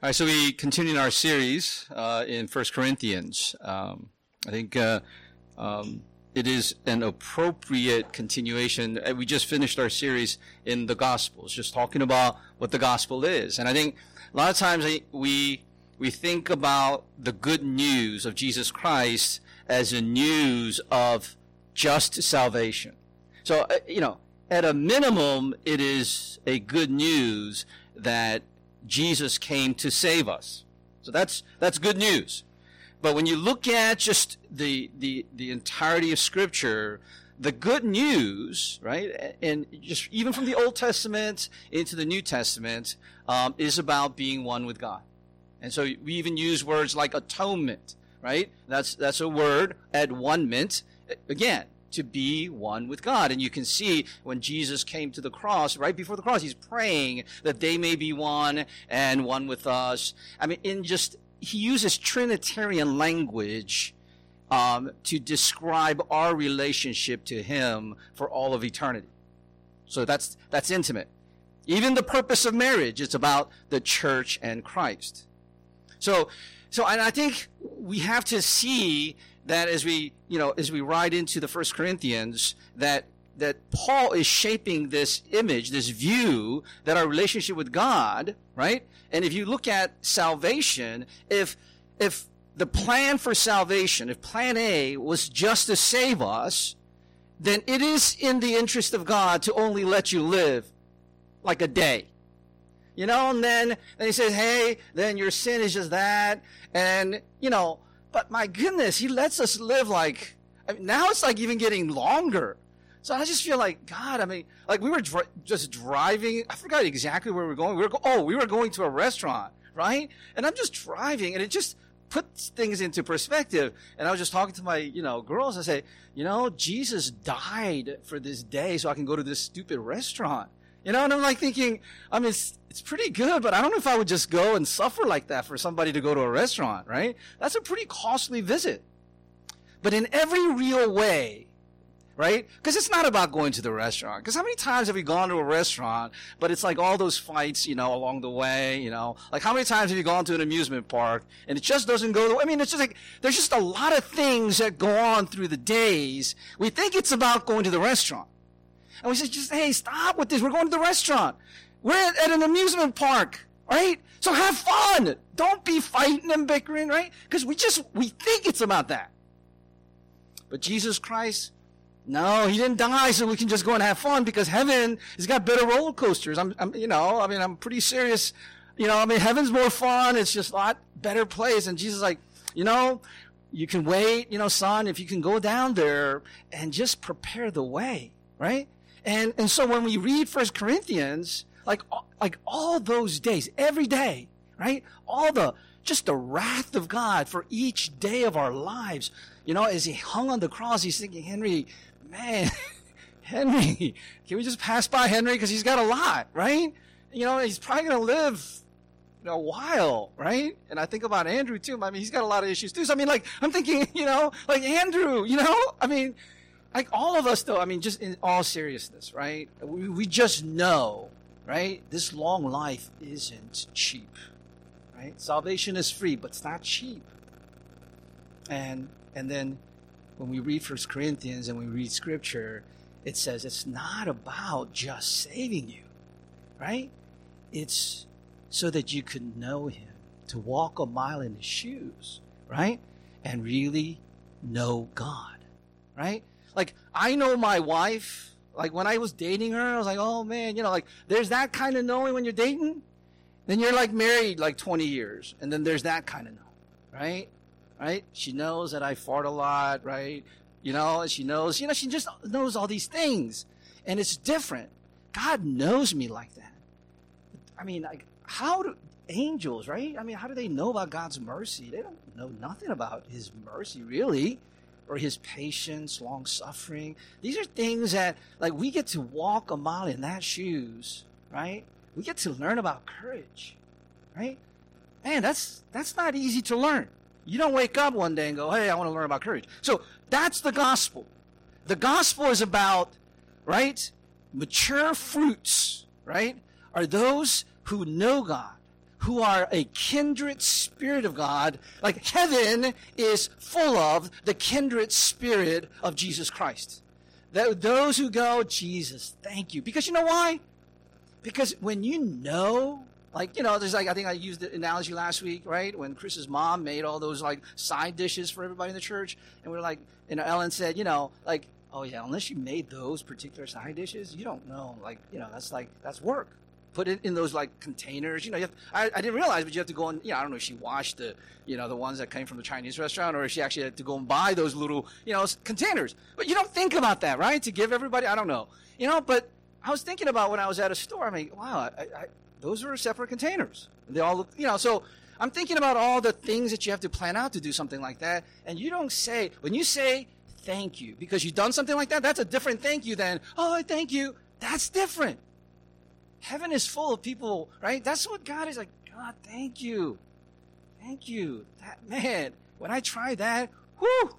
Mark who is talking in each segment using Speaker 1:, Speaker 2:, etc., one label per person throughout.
Speaker 1: All right, so we continue our series in 1 Corinthians. I think it is an appropriate continuation. We just finished our series in the Gospels, just talking about what the Gospel is. And I think a lot of times we think about the good news of Jesus Christ as a news of just salvation. So, at a minimum, it is a good news that Jesus came to save us. So that's good news. But when you look at just the entirety of Scripture, the good news, right, and just even from the Old Testament into the New Testament, is about being one with God. And so we even use words like atonement, right? That's a word, at-one-ment, again, to be one with God. And you can see when Jesus came to the cross, right before the cross, he's praying that they may be one and one with us. I mean, he uses Trinitarian language to describe our relationship to him for all of eternity. So that's intimate. Even the purpose of marriage is about the church and Christ. So and I think we have to see that as we ride into the 1 Corinthians, that Paul is shaping this image, this view, that our relationship with God, right? And if you look at salvation, if the plan for salvation, if plan A was just to save us, then it is in the interest of God to only let you live like a day. And then he says, hey, then your sin is just that. And, but my goodness, he lets us live now it's like even getting longer. So I just feel like, God, we were just driving. I forgot exactly where we were going. We were going to a restaurant, right? And I'm just driving, and it just puts things into perspective. And I was just talking to my, girls. I say, Jesus died for this day so I can go to this stupid restaurant. And I'm thinking, it's pretty good, but I don't know if I would just go and suffer like that for somebody to go to a restaurant, right? That's a pretty costly visit. But in every real way, right? Because it's not about going to the restaurant. Because how many times have we gone to a restaurant, but it's like all those fights, along the way, Like how many times have you gone to an amusement park and it just doesn't go the way? It's just like, there's just a lot of things that go on through the days. We think it's about going to the restaurant. And we say, hey, stop with this. We're going to the restaurant. We're at an amusement park, right? So have fun. Don't be fighting and bickering, right? Because we think it's about that. But Jesus Christ, no, he didn't die so we can just go and have fun, because heaven has got better roller coasters. I'm pretty serious. Heaven's more fun. It's just a lot better place. And Jesus is like, you can wait, son, if you can go down there and just prepare the way, right? And so when we read 1 Corinthians, like all those days, every day, right? Just the wrath of God for each day of our lives. As he hung on the cross, he's thinking, Henry, can we just pass by Henry? Because he's got a lot, right? He's probably going to live a while, right? And I think about Andrew too. He's got a lot of issues too. So I'm thinking, like Andrew, like all of us, though, just in all seriousness, right? We just know, right? This long life isn't cheap, right? Salvation is free, but it's not cheap. And then when we read 1 Corinthians and we read Scripture, it says it's not about just saving you, right? It's so that you could know him, to walk a mile in his shoes, right? And really know God, right? Like, I know my wife, like when I was dating her, I was like, oh man, there's that kind of knowing when you're dating. Then you're like married like 20 years. And then there's that kind of knowing, right? Right? She knows that I fart a lot, right? And she knows, she just knows all these things. And it's different. God knows me like that. How do angels, right? How do they know about God's mercy? They don't know nothing about his mercy, really. Or his patience, long-suffering. These are things that, we get to walk a mile in that shoes, right? We get to learn about courage, right? Man, that's not easy to learn. You don't wake up one day and go, hey, I want to learn about courage. So that's the gospel. The gospel is about, right, mature fruits, right, are those who know God, who are a kindred spirit of God. Like heaven is full of the kindred spirit of Jesus Christ. Those who go, Jesus, thank you. Because you know why? Because when you know, like, you know, there's like, I think I used the analogy last week, right? When Chris's mom made all those like side dishes for everybody in the church. And we're like, you know, Ellen said, you know, like, oh yeah, unless you made those particular side dishes, you don't know. Like, you know, that's work. Put it in those like containers. You know, I didn't realize, but you have to go and, you know, I don't know if she washed the, you know, the ones that came from the Chinese restaurant, or if she actually had to go and buy those little, you know, containers. But you don't think about that, right? To give everybody, I don't know. You know, but I was thinking about when I was at a store, I mean, wow, those are separate containers. They all look, you know, so I'm thinking about all the things that you have to plan out to do something like that. And you don't say, when you say thank you, because you've done something like that, that's a different thank you than, oh, thank you. That's different. Heaven is full of people, right? That's what God is like, God, thank you. Thank you. That, man, when I try that, whoo.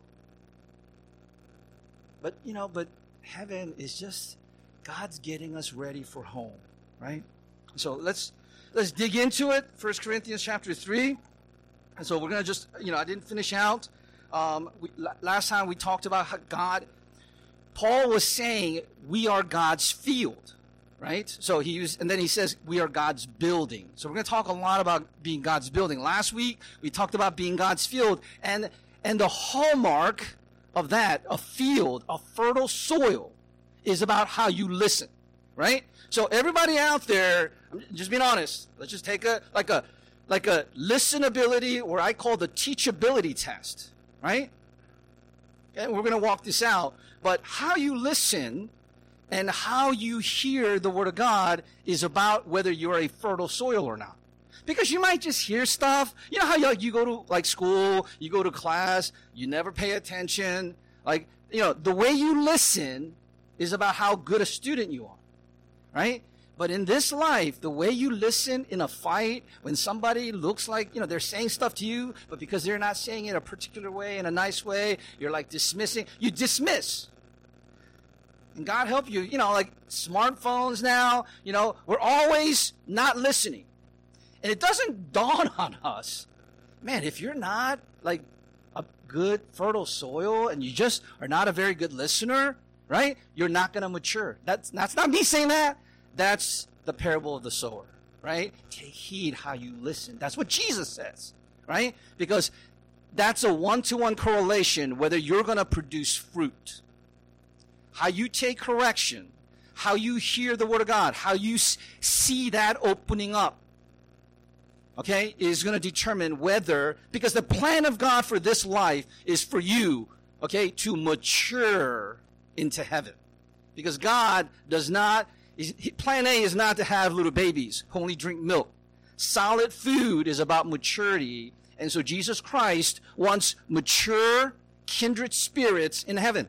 Speaker 1: But, you know, but heaven is just, God's getting us ready for home, right? So let's dig into it. 1 Corinthians chapter 3. And so we're going to just, you know, I didn't finish out. Last time we talked about how Paul was saying we are God's field, right? So and then he says we are God's building. So we're going to talk a lot about being God's building. Last week we talked about being God's field, and the hallmark of that, a field, a fertile soil, is about how you listen, right? So everybody out there, just being honest, let's just take a listenability, or I call the teachability test, right? And we're going to walk this out. But how you listen and how you hear the Word of God is about whether you're a fertile soil or not. Because you might just hear stuff. You know how you go to like school, you go to class, you never pay attention. Like, you know, the way you listen is about how good a student you are, right? But in this life, the way you listen in a fight, when somebody looks like, you know, they're saying stuff to you, but because they're not saying it a particular way, in a nice way, you're like dismissing. You dismiss. And God help you, you know, like smartphones now, you know, we're always not listening. And it doesn't dawn on us, man, if you're not like a good fertile soil and you just are not a very good listener, right? You're not going to mature. That's not me saying that. That's the parable of the sower, right? Take heed how you listen. That's what Jesus says, right? Because that's a one-to-one correlation whether you're going to produce fruit. How you take correction, how you hear the Word of God, how you see that opening up, okay, is going to determine whether, because the plan of God for this life is for you, okay, to mature into heaven. Because God does not, plan A is not to have little babies who only drink milk. Solid food is about maturity. And so Jesus Christ wants mature, kindred spirits in heaven.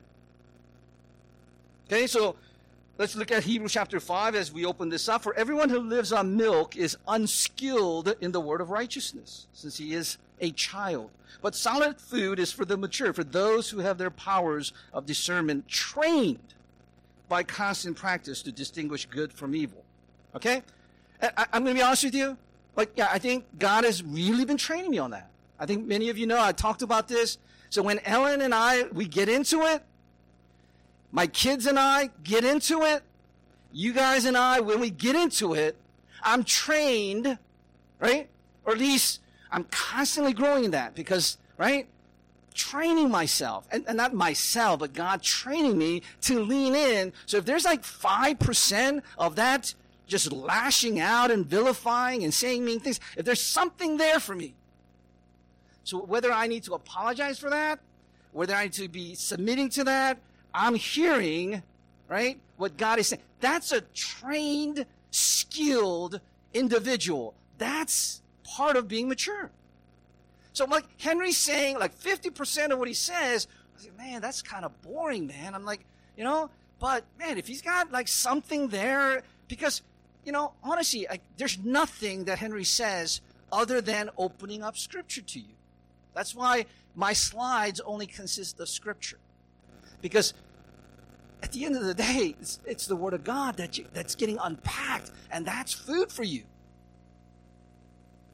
Speaker 1: Okay, so let's look at Hebrews chapter 5 as we open this up. For everyone who lives on milk is unskilled in the word of righteousness, since he is a child. But solid food is for the mature, for those who have their powers of discernment trained by constant practice to distinguish good from evil. Okay? I'm going to be honest with you. Like, yeah, I think God has really been training me on that. I think many of you know I talked about this. So when Ellen and we get into it, my kids and I get into it, you guys and I, when we get into it, I'm trained, right? Or at least I'm constantly growing in that because, right? Training myself, and not myself, but God training me to lean in. So if there's like 5% of that just lashing out and vilifying and saying mean things, if there's something there for me, so whether I need to apologize for that, whether I need to be submitting to that, I'm hearing, right, what God is saying. That's a trained, skilled individual. That's part of being mature. So like Henry's saying, like 50% of what he says, I say, man, that's kind of boring, man. I'm like, you know, but man, if he's got like something there, because, you know, honestly, there's nothing that Henry says other than opening up Scripture to you. That's why my slides only consist of Scripture. Because at the end of the day, it's the Word of God that's getting unpacked, and that's food for you.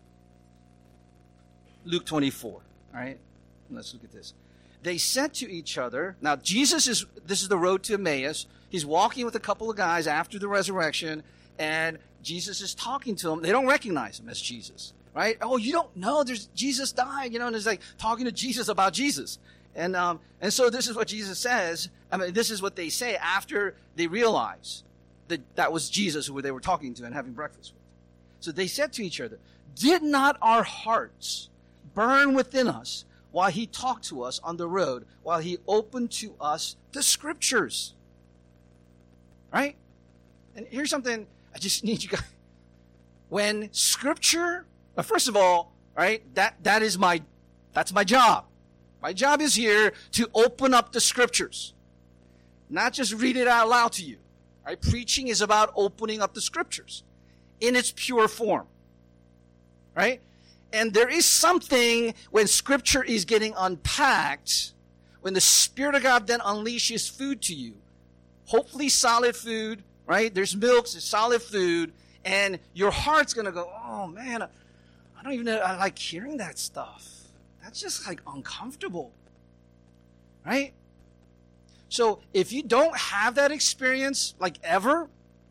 Speaker 1: Luke 24. All right? Let's look at this. They said to each other, now this is the road to Emmaus. He's walking with a couple of guys after the resurrection, and Jesus is talking to them. They don't recognize him as Jesus, right? Oh, you don't know Jesus died, and it's like talking to Jesus about Jesus. And so this is what Jesus says. This is what they say after they realize that was Jesus who they were talking to and having breakfast with. So they said to each other, did not our hearts burn within us while he talked to us on the road, while he opened to us the scriptures? Right? And here's something I just need you guys. When scripture, first of all, right, that's my job. My job is here to open up the scriptures, not just read it out loud to you. Right? Preaching is about opening up the scriptures in its pure form. Right? And there is something when scripture is getting unpacked, when the Spirit of God then unleashes food to you, hopefully solid food, right? There's milks, there's solid food, and your heart's going to go, oh man, I don't even know, I like hearing that stuff. That's just like uncomfortable, right? So if you don't have that experience like ever,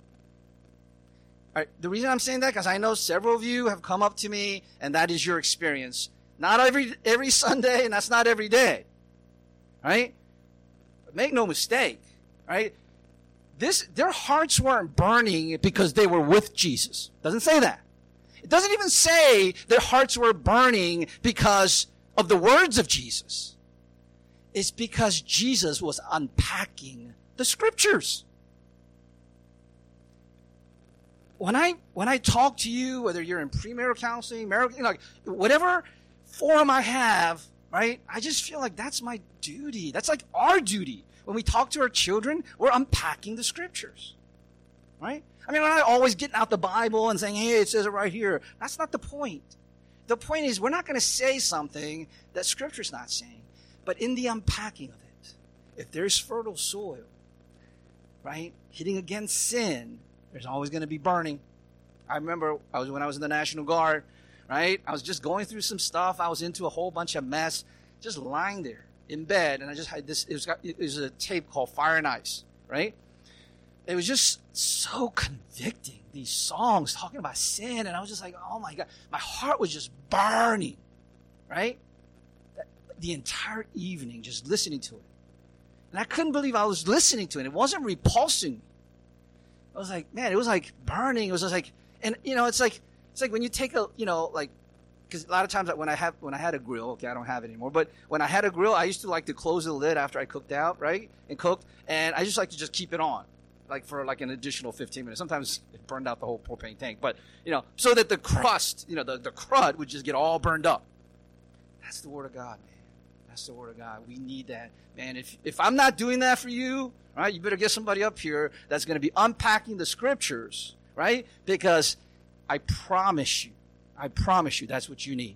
Speaker 1: the reason I'm saying that, because I know several of you have come up to me, and that is your experience. Not every Sunday, and that's not every day. Right? But make no mistake, right? Their hearts weren't burning because they were with Jesus. It doesn't say that. It doesn't even say their hearts were burning because of the words of Jesus. It's because Jesus was unpacking the scriptures. When I talk to you, whether you're in premarital counseling, marital, whatever forum I have, right? I just feel like that's my duty. That's like our duty. When we talk to our children, we're unpacking the scriptures, right? I mean, we're not always getting out the Bible and saying, hey, it says it right here. That's not the point. The point is we're not going to say something that scripture's not saying. But in the unpacking of it, if there's fertile soil, right, hitting against sin, there's always going to be burning. I remember when I was in the National Guard, right? I was just going through some stuff. I was into a whole bunch of mess, just lying there in bed. And I just had this, it was a tape called Fire and Ice, right? It was just so convicting, these songs talking about sin. And I was just like, oh my God, my heart was just burning, right? The entire evening just listening to it. And I couldn't believe I was listening to it. It wasn't repulsing me. I was like, man, it was like burning. It was just like, and it's like when you take because a lot of times when I had a grill, okay, I don't have it anymore, but when I had a grill, I used to like to close the lid after I cooked out, right, and cooked, and I just like to just keep it on, like for like an additional 15 minutes. Sometimes it burned out the whole propane tank, but so that the crust, the crud would just get all burned up. That's the Word of God, man. That's the Word of God. We need that, man. If I'm not doing that for you, right, you better get somebody up here that's going to be unpacking the scriptures, right? Because I promise you, that's what you need.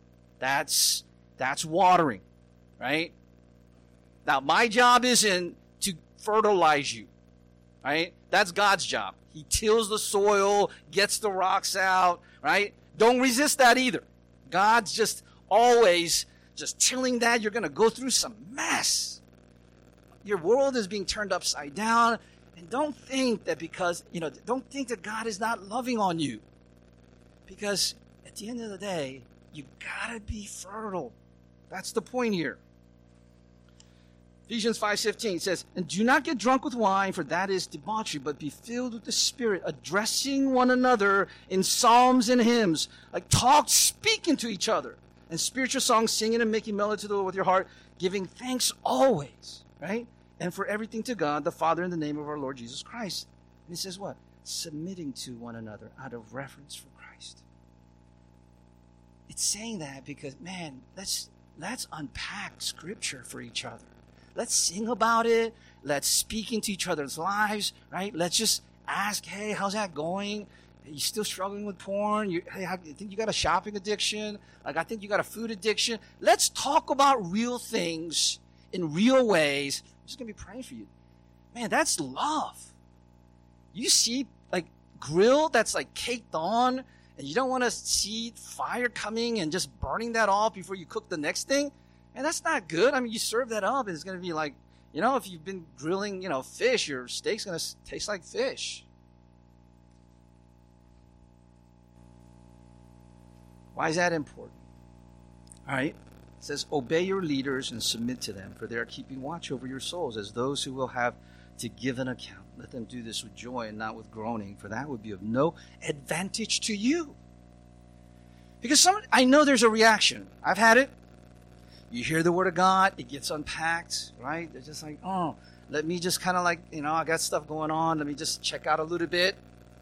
Speaker 1: That's watering, right? Now, my job isn't to fertilize you, right? That's God's job. He tills the soil, gets the rocks out, right? Don't resist that either. God's just always just tilling that. You're going to go through some mess. Your world is being turned upside down. And don't think that don't think that God is not loving on you. Because at the end of the day, you got to be fertile. That's the point here. Ephesians 5:15 says, and do not get drunk with wine, for that is debauchery, but be filled with the Spirit, addressing one another in psalms and hymns, speaking to each other, and spiritual songs, singing and making melody to the Lord with your heart, giving thanks always, right? And for everything to God, the Father, in the name of our Lord Jesus Christ. And he says what? Submitting to one another out of reverence for Christ. It's saying that because, man, let's unpack Scripture for each other. Let's sing about it. Let's speak into each other's lives, right? Let's just ask, hey, how's that going? Are you still struggling with porn? Hey, I think you got a shopping addiction. I think you got a food addiction. Let's talk about real things in real ways. I'm just going to be praying for you. Man, that's love. You see, grill that's caked on, and you don't want to see fire coming and just burning that off before you cook the next thing, and that's not good. I mean, you serve that up, and it's going to be like, if you've been grilling, fish, your steak's going to taste like fish. Why is that important? All right. It says, obey your leaders and submit to them, for they are keeping watch over your souls as those who will have to give an account. Let them do this with joy and not with groaning, for that would be of no advantage to you. Because I know there's a reaction. I've had it. You hear the word of God, it gets unpacked, right? They're just like, oh, let me just kind of like, I got stuff going on. Let me just check out a little bit.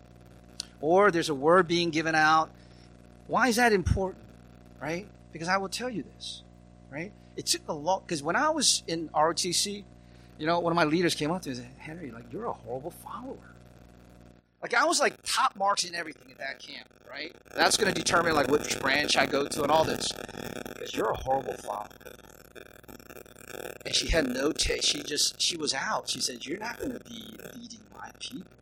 Speaker 1: Or there's a word being given out. Why is that important, right? Because I will tell you this, right? It took a long, because when I was in ROTC, one of my leaders came up to me and said, Henry, like, you're a horrible follower. Like, I was like top marks in everything at that camp, right? That's going to determine like which branch I go to and all this. Because you're a horrible follower. And she had no taste. She was out. She said, you're not going to be leading my people,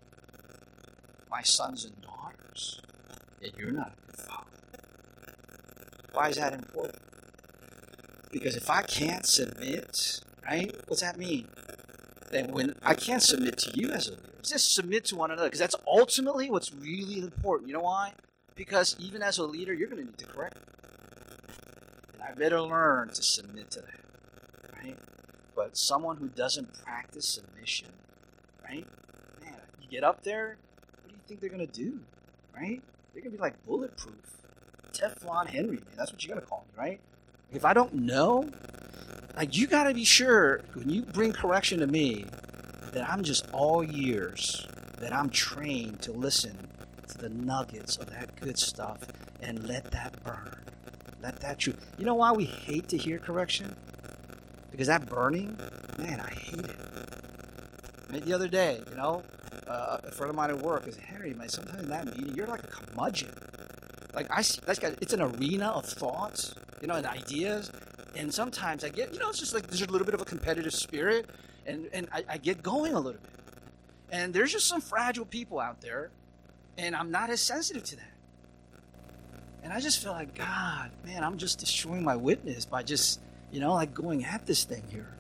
Speaker 1: my sons and daughters, and you're not a good follower. Why is that important? Because if I can't submit, right, what's that mean? Then when I can't submit to you as a leader, just submit to one another, because that's ultimately what's really important. You know why? Because even as a leader, you're going to need to correct me. And I better learn to submit to that, right? But someone who doesn't practice submission, right? Man, you get up there, what do you think they're going to do, right? They're going to be like bulletproof. Teflon Henry, man. That's what you're going to call me, right? If I don't know, like, you got to be sure when you bring correction to me that I'm just all ears, that I'm trained to listen to the nuggets of that good stuff and let that burn. Let that truth. You know why we hate to hear correction? Because that burning, man, I hate it. Right? The other day, a friend of mine at work is, Henry, man, sometimes in that meeting, you're like a curmudgeon. Like, I see, it's an arena of thoughts, and ideas. And sometimes I get, it's just like there's a little bit of a competitive spirit. And I get going a little bit. And there's just some fragile people out there. And I'm not as sensitive to that. And I just feel like, God, man, I'm just destroying my witness by just, like going at this thing here.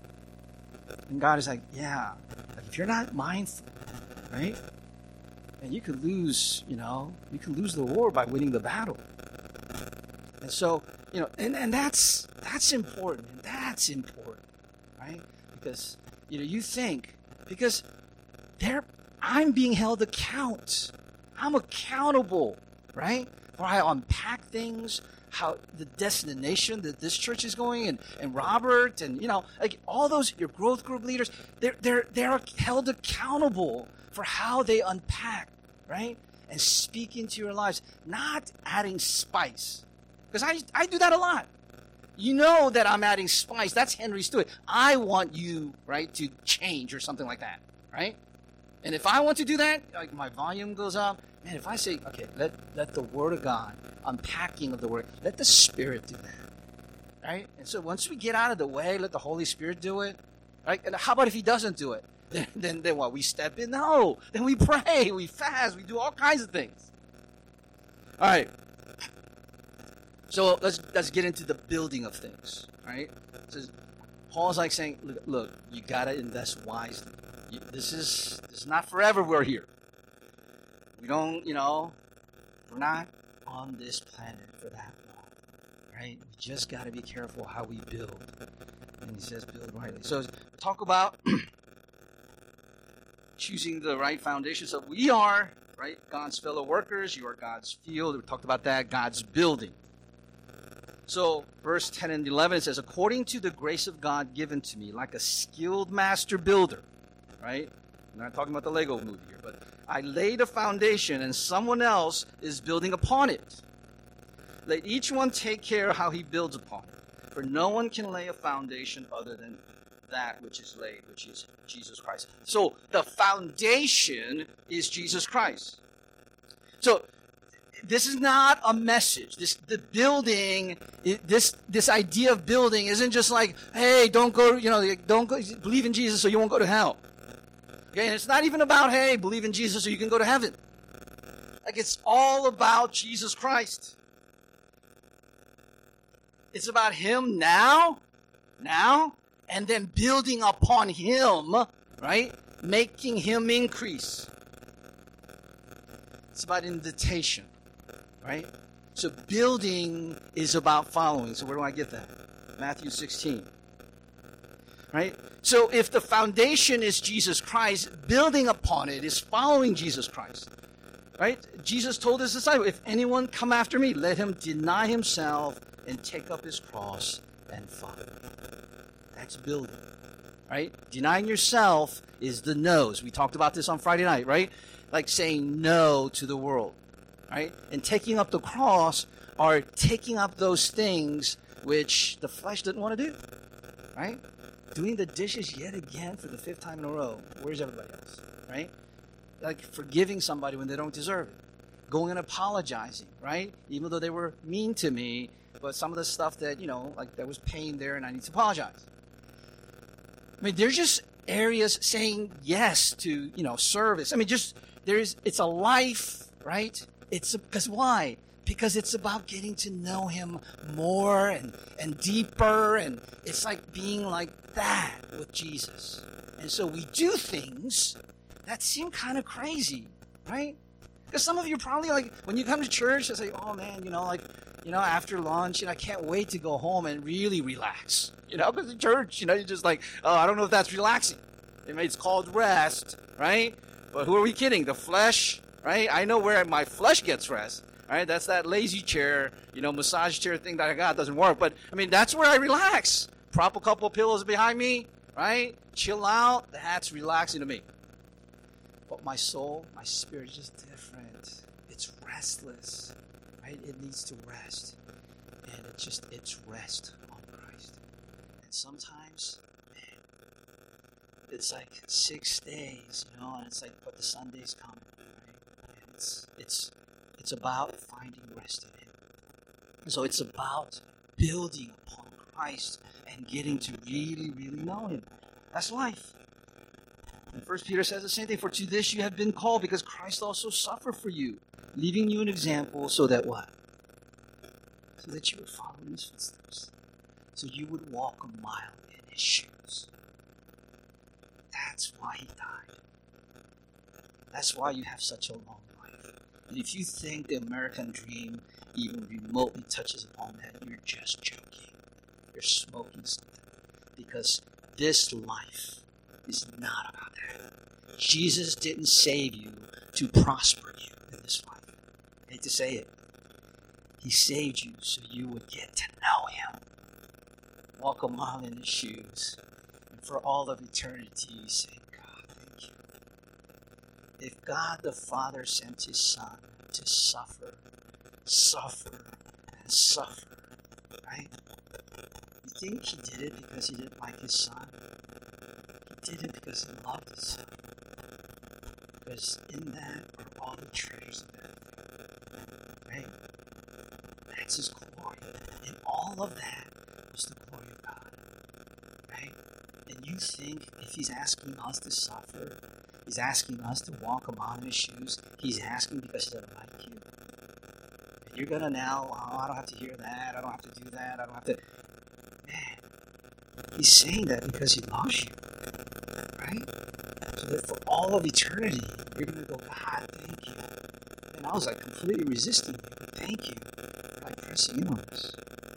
Speaker 1: And God is like, yeah, if you're not mindful, right? And you could lose, the war by winning the battle. And so, and that's important. And that's important, right? Because, you think, because I'm being held account. I'm accountable, right? For how I unpack things, how the destination that this church is going, and Robert, and, like all those, your growth group leaders, they're held accountable for how they unpack, right? And speak into your lives, not adding spice. Because I do that a lot. You know that I'm adding spice. That's Henry Stewart. I want you, right, to change or something like that, right? And if I want to do that, like my volume goes up. Man, if I say, okay, let the Word of God, unpacking of the Word, let the Spirit do that, right? And so once we get out of the way, let the Holy Spirit do it, right? And how about if He doesn't do it? Then what? We step in? No. Then we pray, we fast, we do all kinds of things. All right. So let's get into the building of things, right? So Paul's like saying, look, you got to invest wisely. This is not forever we're here. We don't, we're not on this planet for that long, right? We just got to be careful how we build. And he says build rightly. So talk about choosing the right foundation. So we are, right, God's fellow workers. You are God's field. We talked about that, God's building. So, verse 10 and 11, it says, according to the grace of God given to me, like a skilled master builder, right? I'm not talking about the Lego movie here, but I laid a foundation and someone else is building upon it. Let each one take care how he builds upon it. For no one can lay a foundation other than that which is laid, which is Jesus Christ. So, the foundation is Jesus Christ. So, this is not a message. The building, this idea of building isn't just like, hey, don't go, believe in Jesus so you won't go to hell. Okay, and it's not even about, hey, believe in Jesus so you can go to heaven. Like it's all about Jesus Christ. It's about him now, and then building upon him, right? Making him increase. It's about invitation, right? So building is about following. So where do I get that? Matthew 16. Right? So if the foundation is Jesus Christ, building upon it is following Jesus Christ. Right? Jesus told his disciples, if anyone come after me, let him deny himself and take up his cross and follow me. That's building. Right? Denying yourself is the no's. We talked about this on Friday night, right? Like saying no to the world. Right? And taking up the cross are taking up those things which the flesh doesn't want to do. Right? Doing the dishes yet again for the 5th time in a row. Where's everybody else? Right? Like forgiving somebody when they don't deserve it. Going and apologizing, right? Even though they were mean to me, but some of the stuff that, like there was pain there and I need to apologize. I mean, there's just areas saying yes to, service. I mean, it's a life, right? Because why? Because it's about getting to know him more and deeper, and it's like being like that with Jesus. And so we do things that seem kind of crazy, right? Because some of you probably, like, when you come to church, it's like, oh man, after lunch, I can't wait to go home and really relax. Because in church, you're just like, oh, I don't know if that's relaxing. It's called rest, right? But who are we kidding? The flesh, right? I know where my flesh gets rest. Right? That's that lazy chair, massage chair thing that I got doesn't work. But, that's where I relax. Prop a couple of pillows behind me, right? Chill out. That's relaxing to me. But my soul, my spirit is just different. It's restless, right? It needs to rest. And it's rest on Christ. And sometimes, man, it's like 6 days, and it's like, but the Sunday's coming, right? And it's about finding rest in him. So it's about building upon Christ and getting to really, really know him. That's life. And 1 Peter says the same thing. For to this you have been called, because Christ also suffered for you, leaving you an example so that what? So that you would follow in his footsteps. So you would walk a mile in his shoes. That's why he died. That's why you have such a long life. And if you think the American dream even remotely touches upon that, you're just joking. You're smoking something. Because this life is not about that. Jesus didn't save you to prosper you in this life. I hate to say it. He saved you so you would get to know him. Walk a mile in his shoes. And for all of eternity, say, God, thank you. If God the Father sent his Son to suffer, and suffer, right? You think he did it because he didn't like his Son? He did it because he loved his Son. Because in that are all the treasures of earth, right? That's his glory. And all of that was the glory of God, right? And you think if he's asking us to suffer, he's asking us to walk a mile in his shoes, he's asking because he doesn't like you. And you're going to now, oh, I don't have to hear that, I don't have to do that, I don't have to... Man, he's saying that because he loves you, right? So that for all of eternity, you're going to go, God, thank you. And I was like completely resisting you, but thank you for like pressing in on this.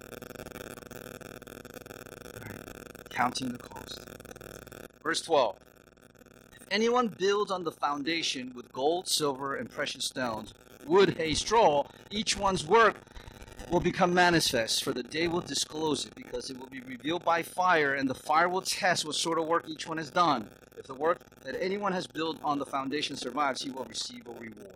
Speaker 1: Right. Counting the cost. Verse 12. If anyone builds on the foundation with gold, silver, and precious stones, wood, hay, straw, each one's work will become manifest, for the day will disclose it, because it will be revealed by fire, and the fire will test what sort of work each one has done. If the work that anyone has built on the foundation survives, he will receive a reward.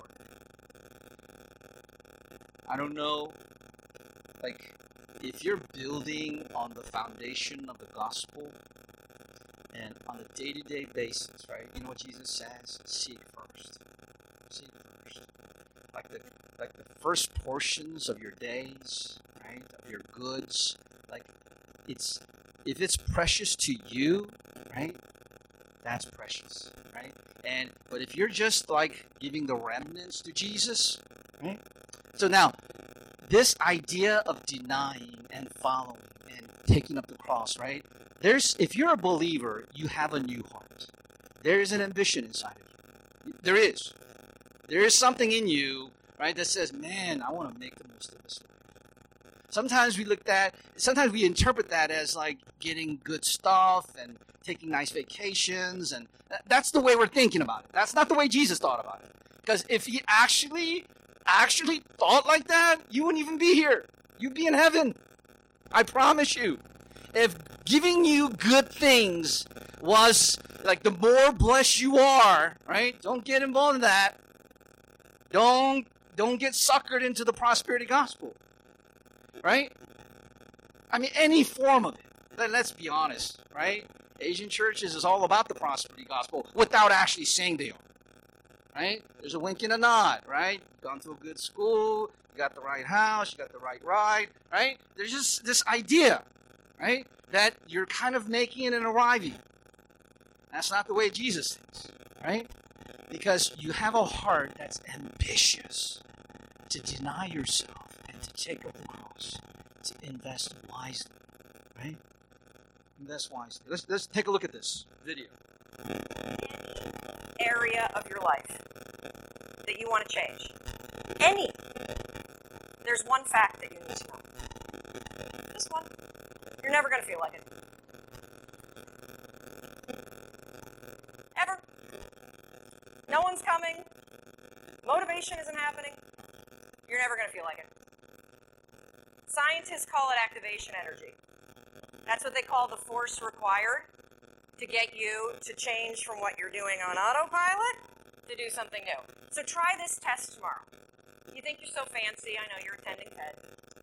Speaker 1: I don't know, like, if you're building on the foundation of the gospel, and on a day-to-day basis, right? You know what Jesus says? Seek first. Seek first. Like the first portions of your days, right? Of your goods. Like, if it's precious to you, right? That's precious, right? But if you're just like giving the remnants to Jesus, right? So now, this idea of denying and following and taking up the cross, right? If you're a believer, you have a new heart. There is an ambition inside of you. There is. There is something in you, right, that says, man, I want to make the most of this life. Sometimes we interpret that as like getting good stuff and taking nice vacations, and that's the way we're thinking about it. That's not the way Jesus thought about it. Because if he actually thought like that, you wouldn't even be here. You'd be in heaven. I promise you. If giving you good things was like the more blessed you are, right? Don't get involved in that. Don't get suckered into the prosperity gospel. Right? I mean, any form of it. Let's be honest, right? Asian churches is all about the prosperity gospel without actually saying they are. Right? There's a wink and a nod, right? You've gone to a good school, you got the right house, you got the right ride, right? There's just this idea, right, that you're kind of making it and arriving. That's not the way Jesus thinks, right? Because you have a heart that's ambitious to deny yourself and to take up the cross, to invest wisely, right? Invest wisely. Let's take a look at this video.
Speaker 2: Area of your life that you want to change. Any. There's one fact that you need to know. This one. You're never going to feel like it. Ever. No one's coming. Motivation isn't happening. You're never going to feel like it. Scientists call it activation energy. That's what they call the force required to get you to change from what you're doing on autopilot to do something new. So try this test tomorrow. You think you're so fancy. I know you're attending TED.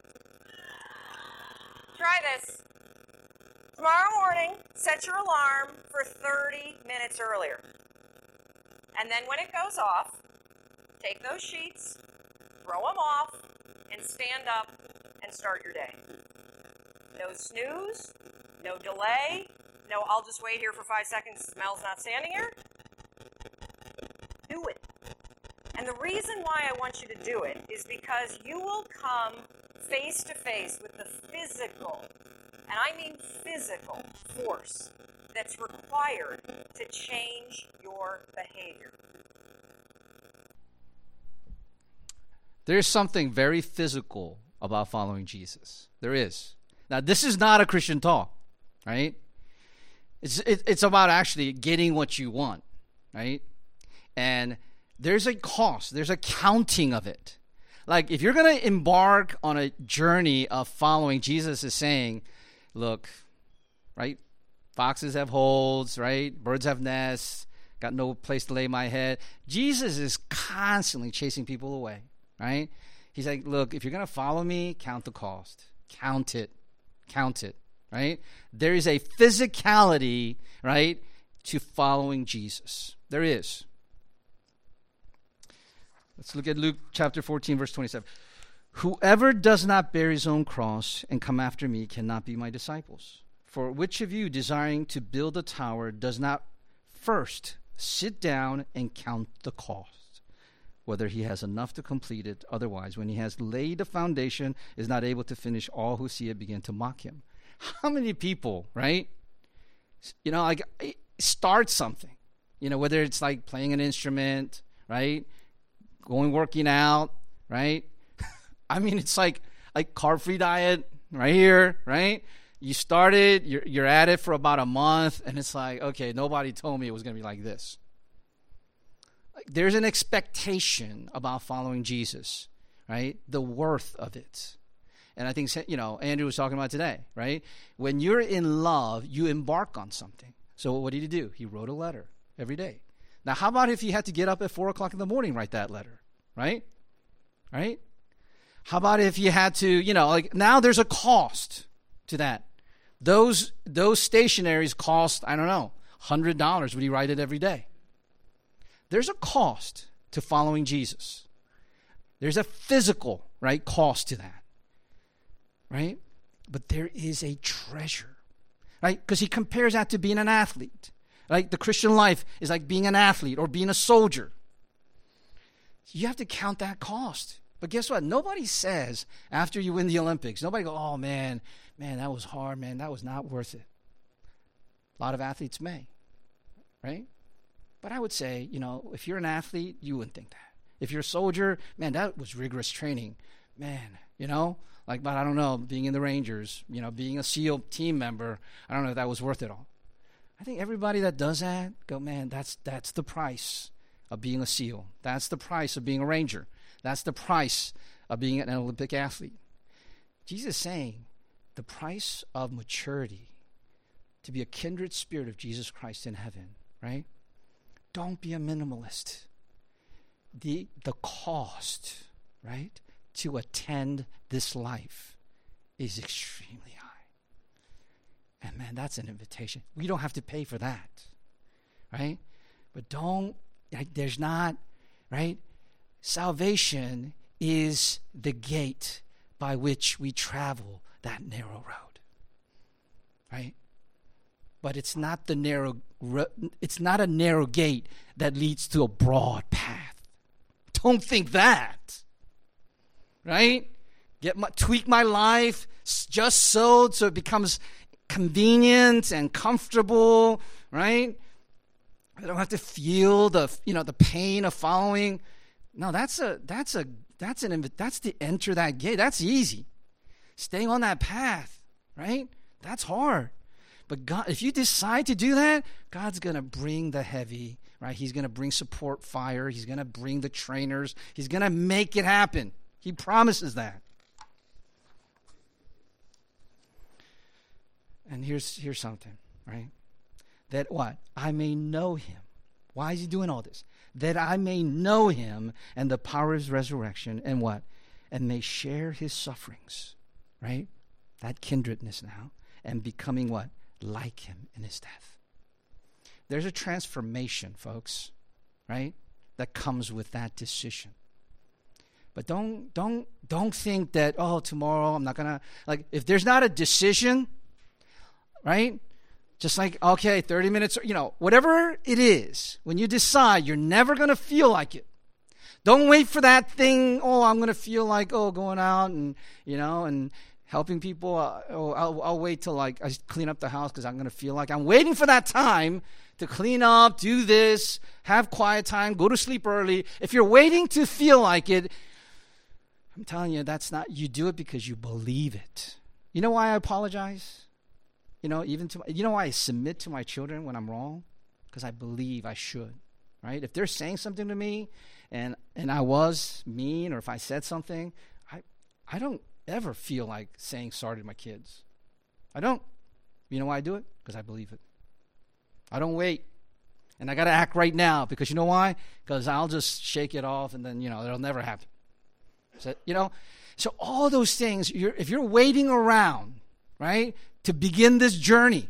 Speaker 2: Try this. Tomorrow morning, set your alarm for 30 minutes earlier. And then when it goes off, take those sheets, throw them off, and stand up and start your day. No snooze, no delay, no I'll just wait here for 5 seconds, Mel's not standing here. Do it. And the reason why I want you to do it is because you will come face to face with the physical, and I mean physical, force that's required to change your behavior.
Speaker 1: There's something very physical about following Jesus. There is. Now, this is not a Christian talk, right? It's about actually getting what you want, right? And there's a cost. There's a counting of it. Like, if you're going to embark on a journey of following, Jesus is saying, look, right? Foxes have holes, right? Birds have nests. Got no place to lay my head. Jesus is constantly chasing people away, right? He's like, look, if you're going to follow me, count the cost. Count it. Count it, right? There is a physicality, right, to following Jesus. There is. Let's look at Luke chapter 14, verse 27. Whoever does not bear his own cross and come after me cannot be my disciples. For which of you, desiring to build a tower, does not first sit down and count the cost, whether he has enough to complete it? Otherwise, when he has laid a foundation, is not able to finish, all who see it begin to mock him. How many people, right, like start something, whether it's like playing an instrument, right, working out, right? I mean, it's like carb-free diet right here, right? You started, you're at it for about a month, and it's like, okay, nobody told me it was going to be like this. There's an expectation about following Jesus, right? The worth of it. And I think, Andrew was talking about today, right? When you're in love, you embark on something. So what did he do? He wrote a letter every day. Now, how about if you had to get up at 4 o'clock in the morning, write that letter, right? Right? How about if you had to, now there's a cost to that. Those stationaries cost, I don't know, $100 when you write it every day. There's a cost to following Jesus. There's a physical, right, cost to that, right? But there is a treasure, right? Because he compares that to being an athlete.
Speaker 3: Like the Christian life is like being an athlete or being a soldier. You have to count that cost. But guess what? Nobody says after you win the Olympics, nobody go, oh man, that was hard, man. That was not worth it. A lot of athletes may, right? But I would say, if you're an athlete, you wouldn't think that. If you're a soldier, man, that was rigorous training. Man, but I don't know, being in the Rangers, being a SEAL team member, I don't know if that was worth it all. I think everybody that does that, go, man, that's the price of being a SEAL. That's the price of being a Ranger. That's the price of being an Olympic athlete. Jesus is saying the price of maturity, to be a kindred spirit of Jesus Christ in heaven, right? Don't be a minimalist. The cost, right, to attend this life is extremely high. And man, that's an invitation. We don't have to pay for that, right? But there's not, right? Salvation is the gate by which we travel that narrow road, right? But it's not a narrow gate that leads to a broad path. Don't think that, right? Tweak my life just so it becomes convenient and comfortable, right? I don't have to feel the pain of following. No, that's to enter that gate. That's easy. Staying on that path, right? That's hard. But God, if you decide to do that, God's going to bring the heavy, right? He's going to bring support fire. He's going to bring the trainers. He's going to make it happen. He promises that. And here's something, right? That what? I may know him. Why is he doing all this? That I may know him and the power of his resurrection and what? And may share his sufferings, right? That kindredness now. And becoming what? Like him in his death. There's a transformation, folks, right? That comes with that decision. But don't think that, tomorrow I'm not going to, if there's not a decision, right? Just 30 minutes, whatever it is, when you decide, you're never going to feel like it. Don't wait for that thing, I'm going to feel like, going out and, and helping people. I'll wait till I clean up the house because I'm going to feel like I'm waiting for that time to clean up, do this, have quiet time, go to sleep early. If you're waiting to feel like it, I'm telling you, that's not, you do it because you believe it. You know why I apologize? You know why I submit to my children when I'm wrong? Because I believe I should, right? If they're saying something to me and I was mean, or if I said something, I don't ever feel like saying sorry to my kids. I don't. You know why I do it? Because I believe it. I don't wait. And I got to act right now because you know why? Because I'll just shake it off and then, it'll never happen. So all those things, if you're waiting around, right, to begin this journey,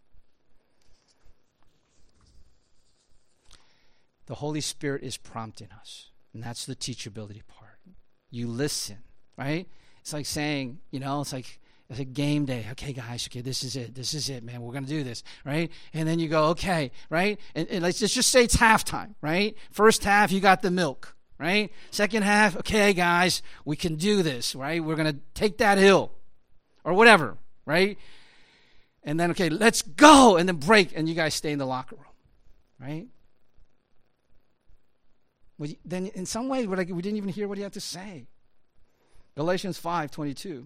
Speaker 3: the Holy Spirit is prompting us. And that's the teachability part. You listen, right? It's like saying, it's like game day. Okay, guys, this is it, man. We're going to do this, right? And then you go, okay, right? And let's just say it's halftime, right? First half, you got the milk, right? Second half, okay, guys, we can do this, right? We're going to take that hill or whatever, right? And then, okay, let's go, and then break, and you guys stay in the locker room, right? Then in some ways, we didn't even hear what he had to say. Galatians 5:22.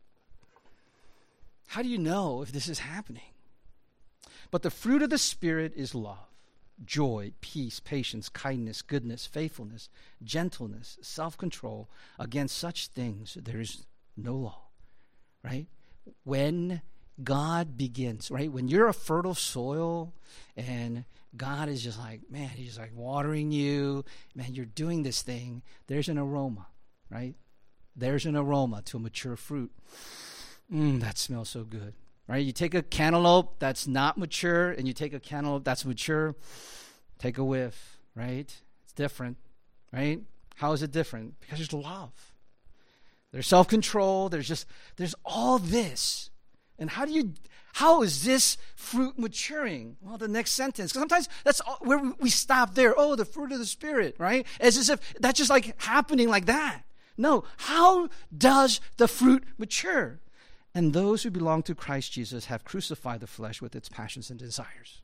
Speaker 3: How do you know if this is happening? But the fruit of the Spirit is love, joy, peace, patience, kindness, goodness, faithfulness, gentleness, self-control. Against such things there is no law, right? When God begins, right? When you're a fertile soil and God is just like, man, he's just like watering you. Man, you're doing this thing. There's an aroma, right? There's an aroma to a mature fruit. That smells so good, right? You take a cantaloupe that's not mature and you take a cantaloupe that's mature, take a whiff, right? It's different, right? How is it different? Because there's love. There's self-control. There's all this. And how do How is this fruit maturing? Well, the next sentence. 'Cause sometimes that's where we stop there. Oh, the fruit of the Spirit, right? As if that's just like happening like that. No. How does the fruit mature? And those who belong to Christ Jesus have crucified the flesh with its passions and desires.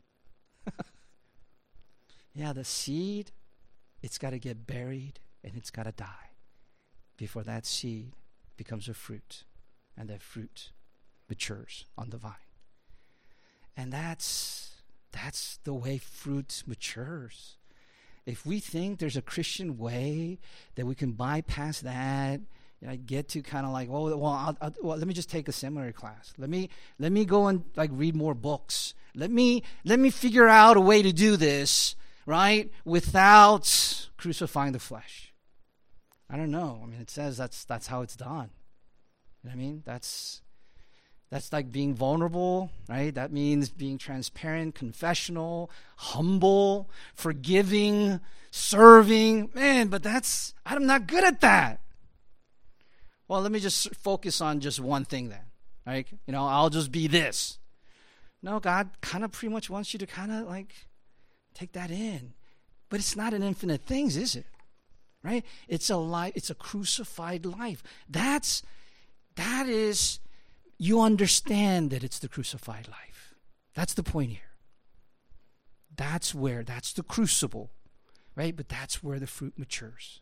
Speaker 3: Yeah, the seed, it's got to get buried and it's got to die before that seed becomes a fruit, and that fruit matures on the vine. And that's the way fruit matures. If we think there's a Christian way that we can bypass that, get to kind of like, well, let me just take a seminary class. Let me go and like read more books. Let me figure out a way to do this, right, without crucifying the flesh. I don't know. I mean, it says that's how it's done. You know what I mean? That's like being vulnerable, right? That means being transparent, confessional, humble, forgiving, serving. Man, but I'm not good at that. Well, let me just focus on just one thing then. Right? I'll just be this. No, God kind of pretty much wants you to kind of like take that in. But it's not an infinite things, is it? Right? It's a life, it's a crucified life. That is, you understand that it's the crucified life. That's the point here. That's the crucible, right? But that's where the fruit matures.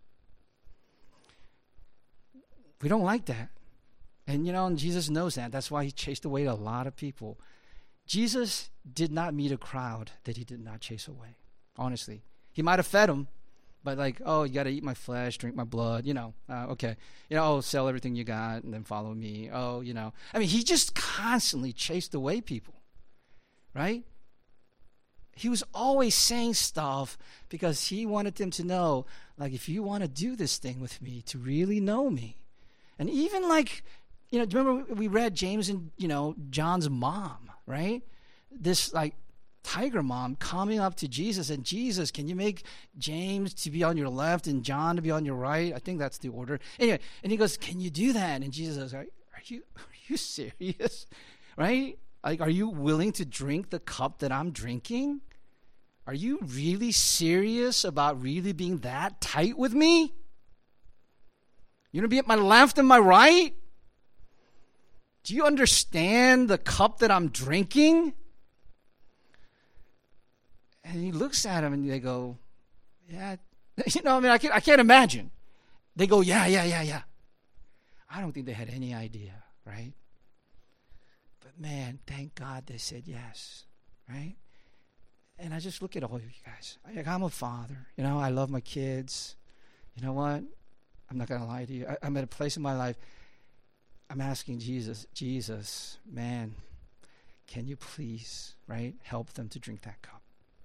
Speaker 3: We don't like that. And Jesus knows that. That's why he chased away a lot of people. Jesus did not meet a crowd that he did not chase away, honestly. He might have fed them, but like, oh, you got to eat my flesh, drink my blood, okay. Sell everything you got and then follow me. I mean, he just constantly chased away people, right? He was always saying stuff because he wanted them to know, like, if you want to do this thing with me, to really know me. And even like, do you remember we read James and, John's mom, right? This like tiger mom coming up to Jesus and, Jesus, can you make James to be on your left and John to be on your right? I think that's the order. Anyway, and he goes, can you do that? And Jesus goes, are you serious? Right? Like, are you willing to drink the cup that I'm drinking? Are you really serious about really being that tight with me? You're going to be at my left and my right? Do you understand the cup that I'm drinking? And he looks at him and they go, yeah. I can't imagine. They go, yeah. I don't think they had any idea, right? But man, thank God they said yes, right? And I just look at all of you guys. I'm a father. I love my kids. You know what? I'm not going to lie to you. I'm at a place in my life. I'm asking Jesus, man, can you please, right, help them to drink that cup?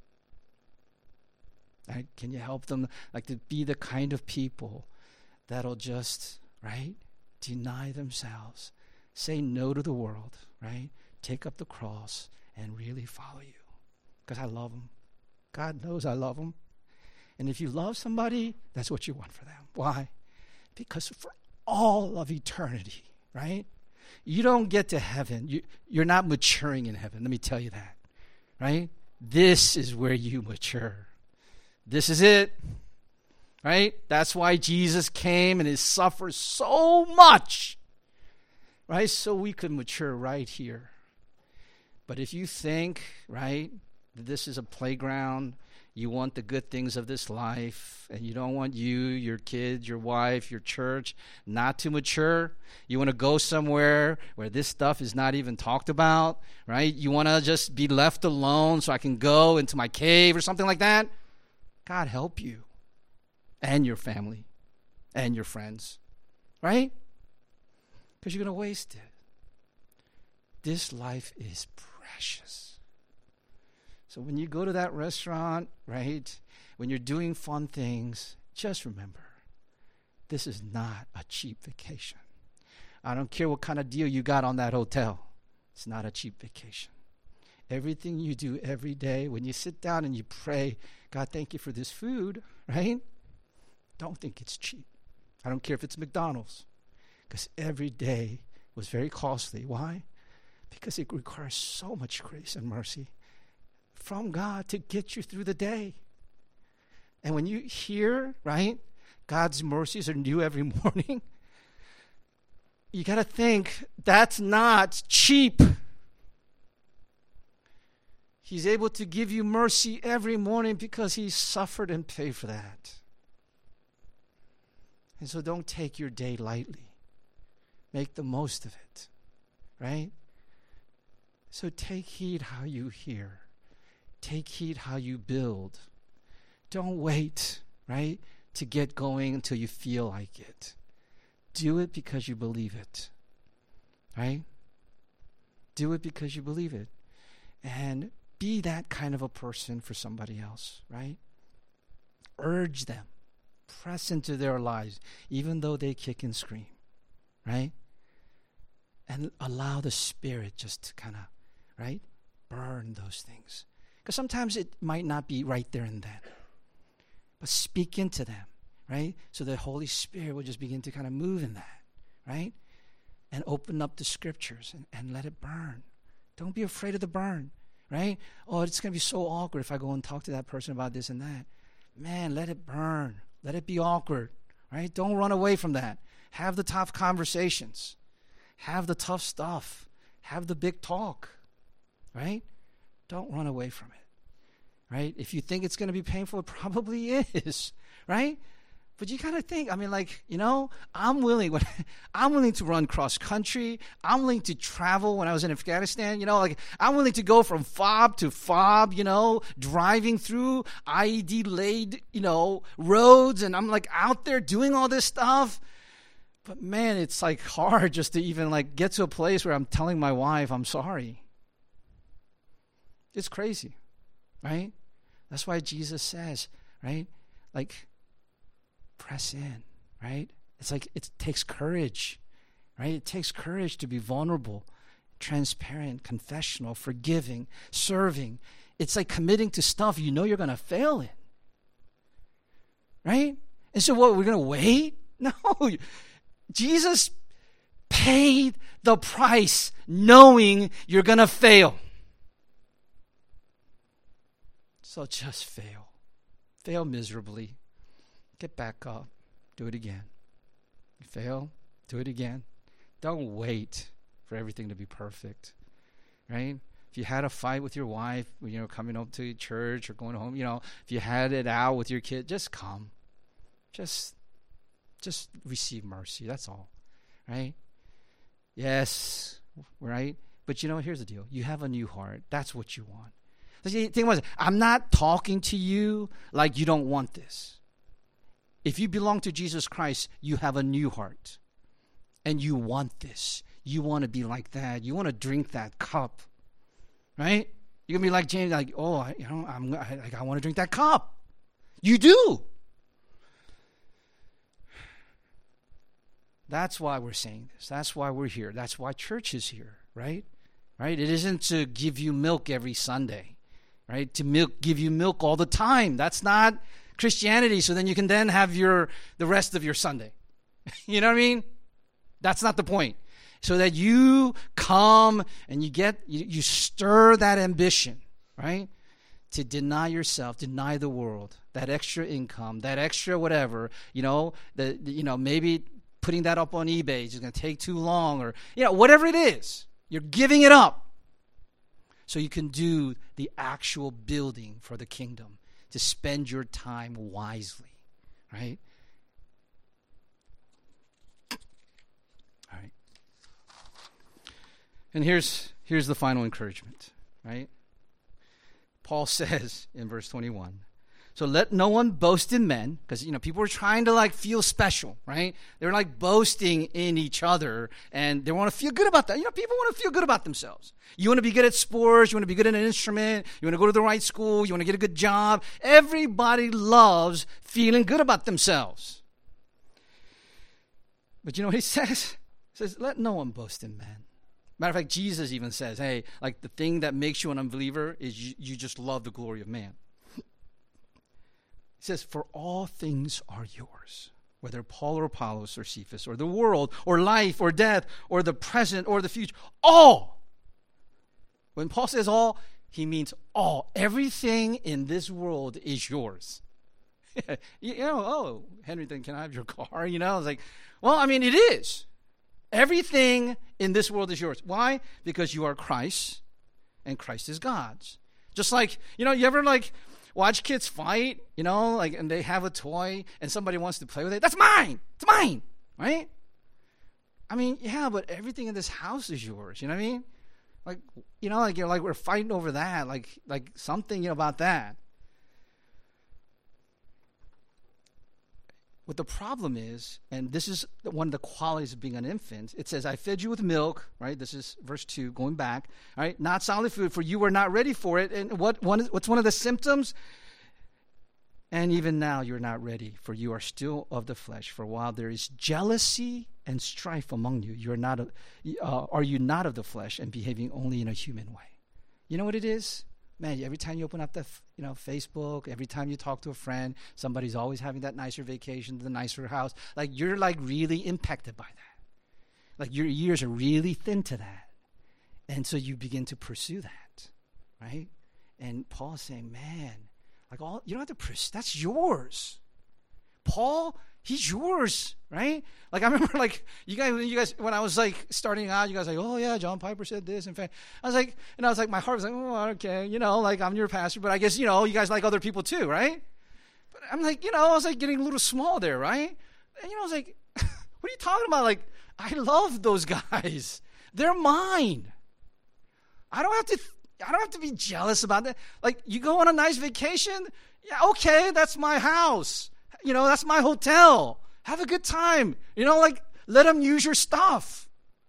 Speaker 3: Right? Can you help them, like, to be the kind of people that'll just, right, deny themselves, say no to the world, right, take up the cross, and really follow you? Because I love them. God knows I love them. And if you love somebody, that's what you want for them. Why? Because for all of eternity, right? You don't get to heaven. You're not maturing in heaven. Let me tell you that, right? This is where you mature. This is it, right? That's why Jesus came and he suffered so much, right? So we could mature right here. But if you think, right, that this is a playground, you want the good things of this life, and you don't want you, your kids, your wife, your church not to mature. You want to go somewhere where this stuff is not even talked about, right? You want to just be left alone so I can go into my cave or something like that. God help you and your family and your friends, right? Because you're going to waste it. This life is precious. So when you go to that restaurant, right, when you're doing fun things, just remember, this is not a cheap vacation. I don't care what kind of deal you got on that hotel. It's not a cheap vacation. Everything you do every day, when you sit down and you pray, God, thank you for this food, right? Don't think it's cheap. I don't care if it's McDonald's, because every day was very costly. Why? Because it requires so much grace and mercy from God to get you through the day. And when you hear, right, God's mercies are new every morning, you got to think that's not cheap. He's able to give you mercy every morning because he suffered and paid for that. And so don't take your day lightly. Make the most of it, right? So take heed how you hear. Take heed how you build. Don't wait, right, to get going until you feel like it. Do it because you believe it, right? Do it because you believe it. And be that kind of a person for somebody else, right? Urge them. Press into their lives, even though they kick and scream, right? And allow the Spirit just to kind of, right, burn those things. Because sometimes it might not be right there and then. But speak into them, right? So the Holy Spirit will just begin to kind of move in that, right? And open up the scriptures and let it burn. Don't be afraid of the burn. Right? Oh, it's going to be so awkward if I go and talk to that person about this and that. Man, let it burn. Let it be awkward. Right? Don't run away from that. Have the tough conversations. Have the tough stuff. Have the big talk. Right? Don't run away from it. Right? If you think it's going to be painful, it probably is. Right? But you got to think, I mean, like, you know, I'm willing to run cross country. I'm willing to travel when I was in Afghanistan, you know, like I'm willing to go from fob to fob, you know, driving through IED laid, you know, roads. And I'm like out there doing all this stuff. But man, it's like hard just to even like get to a place where I'm telling my wife I'm sorry. It's crazy, right? That's why Jesus says, right? Like, press in, right? It's like it takes courage, right? It takes courage to be vulnerable, transparent, confessional, forgiving, serving. It's like committing to stuff you know you're going to fail in, right? And so what, we're going to wait? No. Jesus paid the price knowing you're going to fail. So just fail. Fail miserably. Get back up. Do it again. You fail, do it again. Don't wait for everything to be perfect, right? If you had a fight with your wife, you know, coming up to church or going home, you know, if you had it out with your kid, just come. Just receive mercy. That's all, right? Yes, right? But you know, here's the deal. You have a new heart. That's what you want. The thing was, I'm not talking to you like you don't want this. If you belong to Jesus Christ, you have a new heart. And you want this. You want to be like that. You want to drink that cup. Right? You're going to be like James, like, oh, I want to drink that cup. You do. That's why we're saying this. That's why we're here. That's why church is here, right? Right? It isn't to give you milk every Sunday, right? To give you milk all the time. That's not Christianity, so then you can then have the rest of your Sunday. You know what I mean? That's not the point. So that you come and you stir that ambition, right? To deny yourself, deny the world, that extra income, that extra whatever, you know, maybe putting that up on eBay is going to take too long, or, you know, whatever it is, you're giving it up so you can do the actual building for the kingdom. To spend your time wisely, right? All right. And here's the final encouragement, right? Paul says in verse 21, so let no one boast in men, because, you know, people are trying to like feel special, right? They're like boasting in each other, and they want to feel good about that. You know, people want to feel good about themselves. You want to be good at sports. You want to be good at an instrument. You want to go to the right school. You want to get a good job. Everybody loves feeling good about themselves. But you know what he says? He says, let no one boast in men. Matter of fact, Jesus even says, hey, like the thing that makes you an unbeliever is you just love the glory of man. He says, for all things are yours, whether Paul or Apollos or Cephas or the world or life or death or the present or the future, all When Paul says all, he means all. Everything in this world is yours. Oh, Henry, can I have your car? It's like, well, I mean, it is. Everything in this world is yours. Why? Because you are Christ, and Christ is God's. Just like, you ever watch kids fight, and they have a toy, and somebody wants to play with it. That's mine. It's mine, right? I mean, yeah, but everything in this house is yours. You know what I mean? We're fighting over that, like something, about that. What the problem is, and this is one of the qualities of being an infant, it says, I fed you with milk, right? This is verse 2, going back, all right? Not solid food, for you were not ready for it. And what's one of the symptoms? And even now you're not ready, for you are still of the flesh. For while there is jealousy and strife among you, are you not of the flesh and behaving only in a human way? You know what it is? Man, every time you open up the Facebook, every time you talk to a friend, somebody's always having that nicer vacation, the nicer house. Like, you're really impacted by that. Like, your ears are really thin to that. And so you begin to pursue that, right? And Paul's saying, man, you don't have to pursue, that's yours. Paul, he's yours, right? Like, I remember, you guys, when I was starting out, you guys oh yeah, John Piper said this. In fact, I was my heart was oh, okay, I'm your pastor, but I guess, you guys like other people too, right? But I'm I was getting a little small there, right? And I was like, what are you talking about? I love those guys. They're mine. I don't have to be jealous about that. You go on a nice vacation, yeah, okay, that's my house. That's my hotel. Have a good time. Let them use your stuff.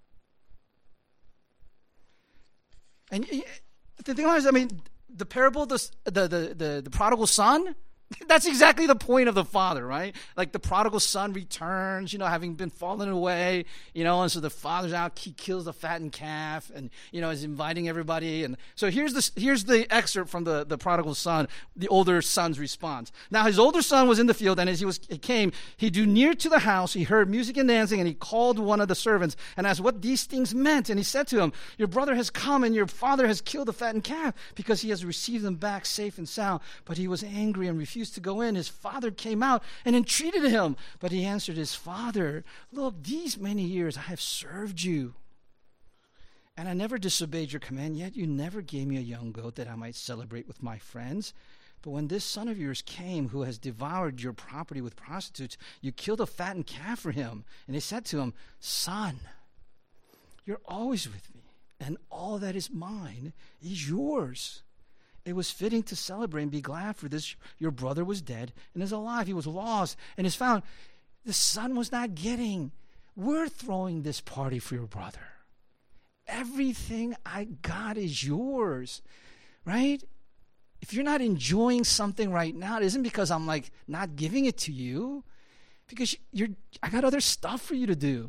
Speaker 3: And the thing is, the parable, the prodigal son, that's exactly the point of the father, right? The prodigal son returns, having been fallen away, and so the father's out, he kills the fattened calf, and, is inviting everybody. And so here's the excerpt from the prodigal son, the older son's response. Now his older son was in the field, and as he came, he drew near to the house, he heard music and dancing, and he called one of the servants and asked what these things meant. And he said to him, your brother has come, and your father has killed the fattened calf, because he has received them back safe and sound. But he was angry and refused to go in. His father came out and entreated him, but he answered his father, look, these many years I have served you, and I never disobeyed your command, yet you never gave me a young goat that I might celebrate with my friends. But when this son of yours came, who has devoured your property with prostitutes, you killed a fattened calf for him. And he said to him, son, you're always with me, and all that is mine is yours. It was fitting to celebrate and be glad, for this your brother was dead and is alive. He was lost and is found. The son was not getting. We're throwing this party for your brother. Everything I got is yours, right? If you're not enjoying something right now, it isn't because I'm not giving it to you, because I got other stuff for you to do.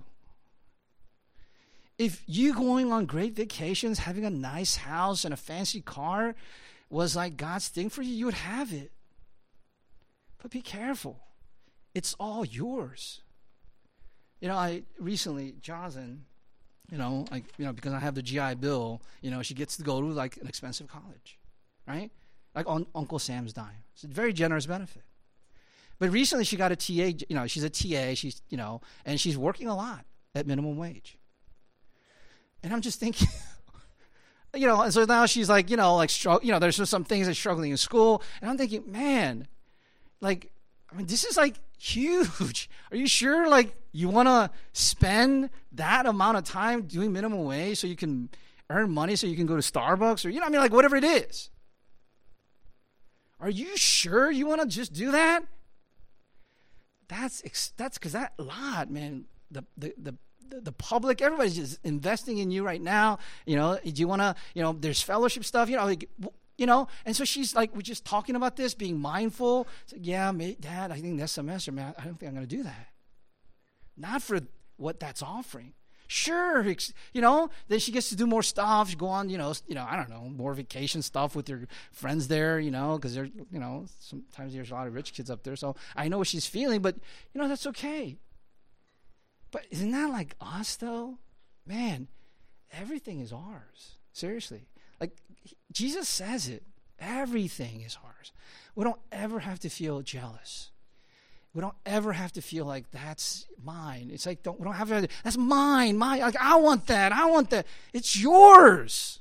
Speaker 3: If you going on great vacations, having a nice house and a fancy car was God's thing for you, you would have it. But be careful. It's all yours. I recently, Jocelyn, because I have the GI Bill, she gets to go to an expensive college, right? On Uncle Sam's dime. It's a very generous benefit. But recently she got a TA, she's a TA, she's, and she's working a lot at minimum wage. And I'm just thinking, and so now she's there's just some things that's struggling in school. And I'm thinking, man, this is huge. Are you sure you want to spend that amount of time doing minimum wage so you can earn money so you can go to Starbucks or, whatever it is? Are you sure you want to just do that? That's because that lot, man, the public, everybody's just investing in you right now. Do you want to, there's fellowship stuff, and so she's we're just talking about this, being mindful. Yeah, Dad, I think next semester, man, I don't think I'm going to do that. Not for what that's offering. Sure, then she gets to do more stuff. She go on, I don't know, more vacation stuff with her friends there, because they're, sometimes there's a lot of rich kids up there. So I know what she's feeling, but, that's okay. But isn't that like us, though? Man, everything is ours. Seriously. Like, Jesus says it. Everything is ours. We don't ever have to feel jealous. We don't ever have to feel like that's mine. It's like, we don't have to, that's mine. Like, I want that. It's yours.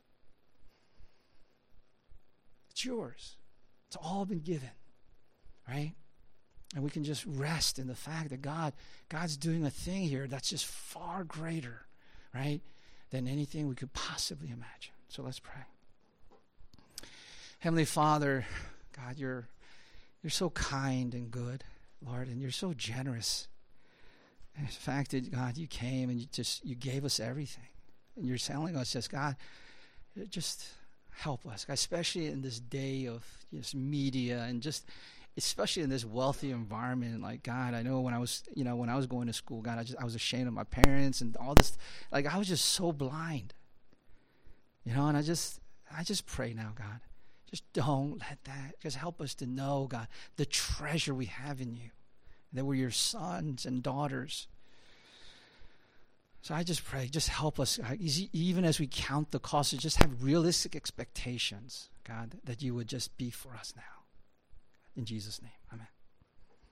Speaker 3: It's yours. It's all been given, right? And we can just rest in the fact that God's doing a thing here that's just far greater, right, than anything we could possibly imagine. So let's pray. Heavenly Father, God, you're so kind and good, Lord, and you're so generous. And the fact that, God, you came and you gave us everything. And you're telling us just, God, just help us, especially in this day of just media and just especially in this wealthy environment. Like, God, I know when I was going to school, God, I was ashamed of my parents and all this. Like, I was just so blind, and I just pray now, God, just don't let that, just help us to know, God, the treasure we have in you, that we're your sons and daughters. So I just pray, just help us, even as we count the cost, to just have realistic expectations, God, that you would just be for us now. In Jesus' name, amen.